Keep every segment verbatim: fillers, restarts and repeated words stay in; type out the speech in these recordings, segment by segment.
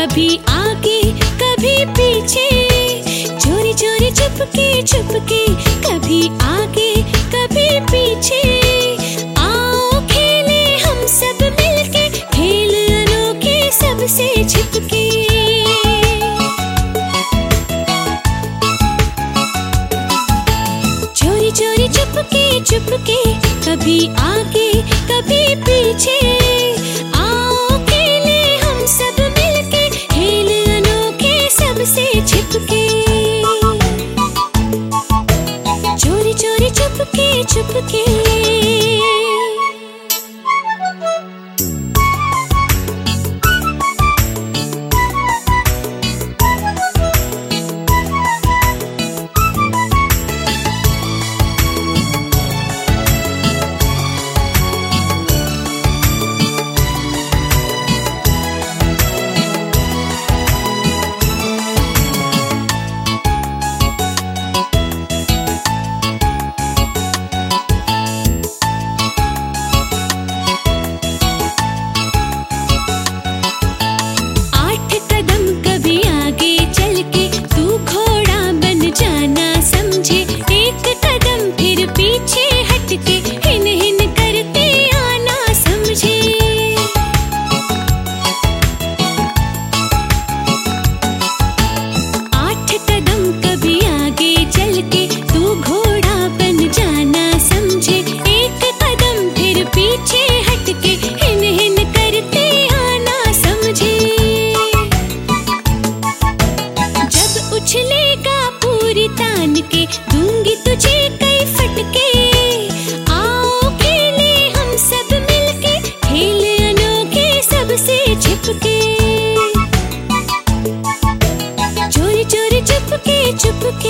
कभी आगे कभी पीछे, चोरी चोरी चुपके चुपके, कभी आगे कभी पीछे। आओ खेले हम सब मिलके, खेल अनोखे सबसे छिपके। चोरी चोरी चुपके चुपके, कभी आगे कभी पीछे। आओ खेले हम सब मिलके, खेल अनोखे सबसे छिपके। चोरी चोरी चुपके चुपके। दूंगी तुझे कई फटके। आओ खेले हम सब मिलके, खेल अनोखे सबसे छिपके। चोरी चोरी चुपके चुपके।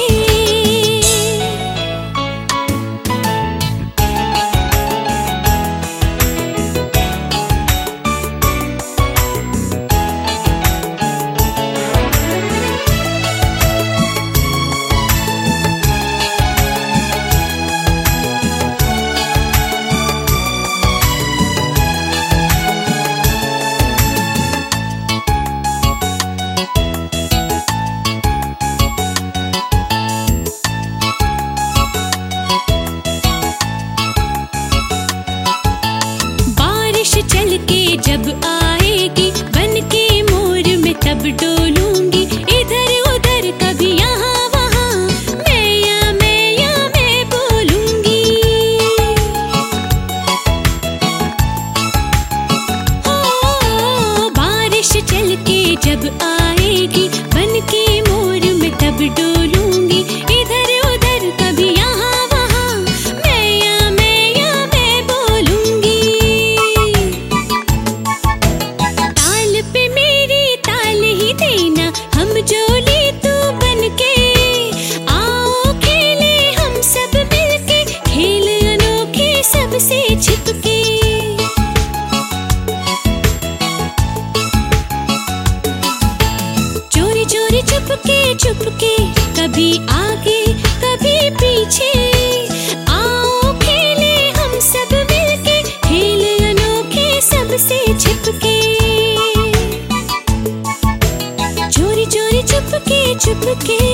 चल के जब आएगी बन के मोर में, तब डोलूंगी इधर उधर कभी यहाँ वहाँ, मैं या मैं या मैं बोलूंगी। हो बारिश चल के जब आएगी बन के मोर में, तब डोलूंगी इधर उधर कभी यहाँ वहाँ, मैं या मैं या मैं बोलूंगी। जोली तू बनके, आओ खेले हम सब मिलके, खेल अनोखे सबसे छिपके। चोरी चोरी चुपके चुपके, कभी आगे कभी पीछे। आओ खेले हम सब मिलके, खेल अनोखे सबसे छिपके। चोरी चोरी चुपके चुपके।